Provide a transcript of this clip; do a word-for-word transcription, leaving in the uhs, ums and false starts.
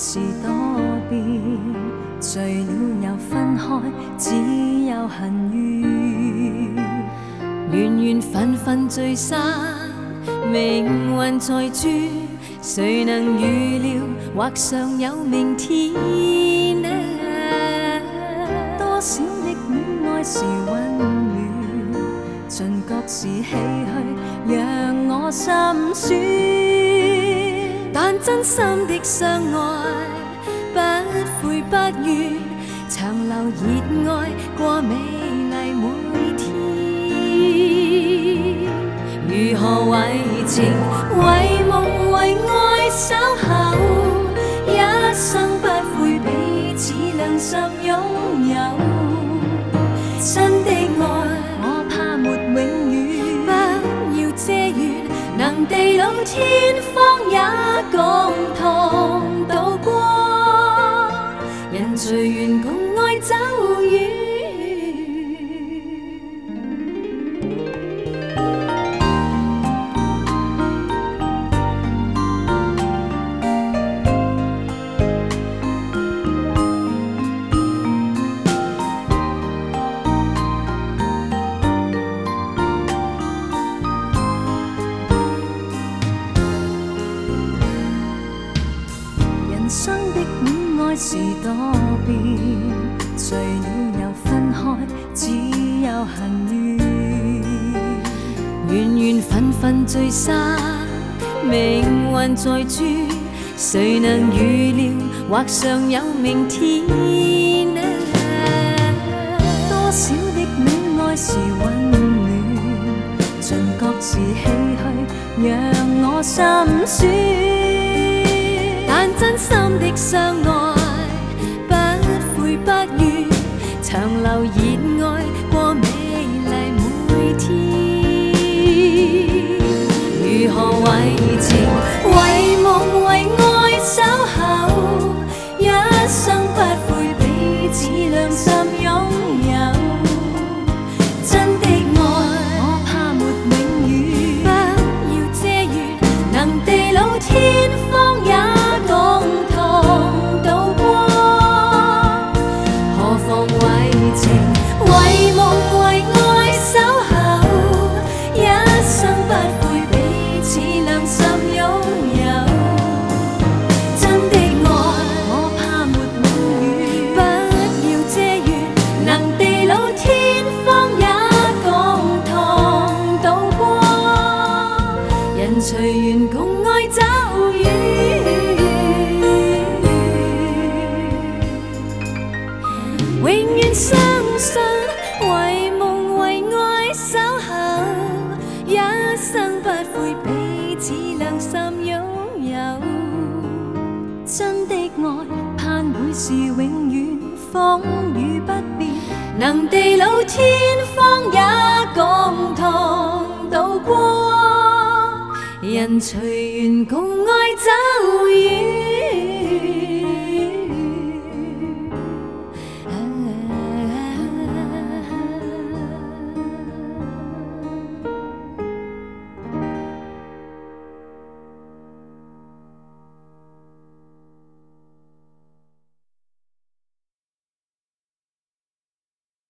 是多變，聚了又分開，只有恨怨。緣緣分分聚散，命運在轉，誰能預料或尚有明天呢？多少的戀愛是溫暖，盡覺是唏噓，讓我心酸。但真心的相愛，不悔不怨，長留熱愛過美麗每天。如何為情、為夢、為愛守候，一生不悔彼此良心擁有。真的愛，我怕沒永遠，不要遮掩，能地老天荒也共同渡過，人隨緣共愛走遠。人生的戀愛是多變，聚了又分開，只有恨怨。緣緣分分聚散，命運在轉，誰能預料或尚有明天呢？多少的戀愛是溫暖，盡覺是唏噓，讓我心酸。但真心的相愛，不悔不怨，長留熱愛過美麗每天。如何為情、為夢、為愛守候，一生不悔彼此良心擁有。真的愛，我怕沒永遠，不要遮掩，能地老天荒也共同渡過，何妨為情、為夢、為愛守候，一生不悔彼此良心擁有。真的愛，我怕沒永遠，不要遮掩，能地老天荒也共同渡過，人隨緣共愛走遠。永遠相信，為夢為愛守候，一生不悔彼此良心擁有。真的愛，盼會是永遠，風雨不變，能地老天荒也共同渡過，人隨緣共愛走遠。